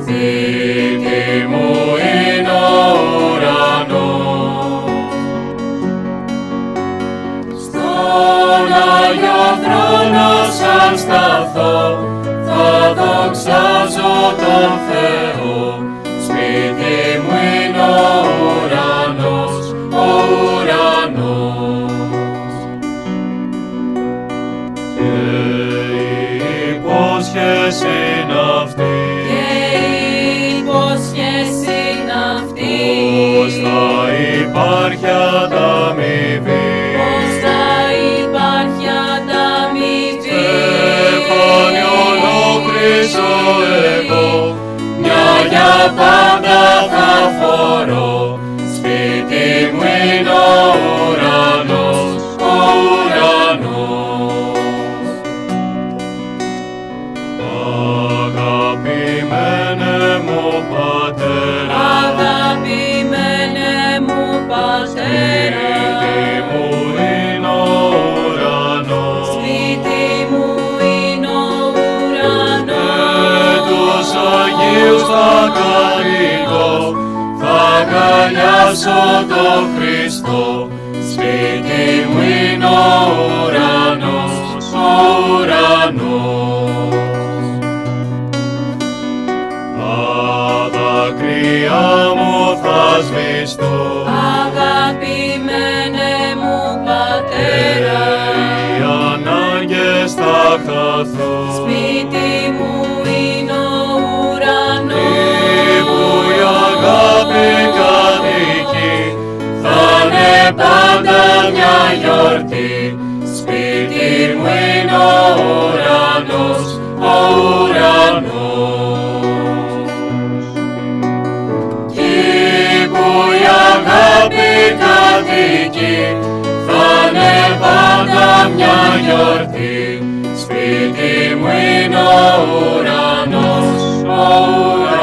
σπίτι μου είναι ο ουρανός. Στον Άγιο Θρόνο σαν σταθώ, θα δοξάζω τον Θεό. Σπίτι μου είναι ο ουρανός, ο ουρανός. Και η υπόσχεση είναι αυτή, πως θα υπάρχει ανταμοιβή. Στέφανη ολόκληρω εγώ, μια για πάντα θα φορώ. Σπίτι μου είναι ο ουρανός, ο ουρανός. Αγαπημένε μου Πατέρα, σπίτι μου είναι ο ουρανός. Τους Αγίους θα καλύγω, θα αγκαλιάσω τον Χριστό. Σπίτι μου είναι ο ουρανός, ο ουρανός. Τα δάκρυα μου θα σβηστώ, οι ανάγκες θα χαθούν. Που η αγάπη κατοικεί, θα είναι πάντα μια γιορτή. Σπίτι μου είναι ο ουρανός, ο ουρανός. Κι που η αγάπη κατοικεί, θα είναι πάντα μια γιορτή. Σπίτι μου είναι ο ουρανός, ο ουρανός.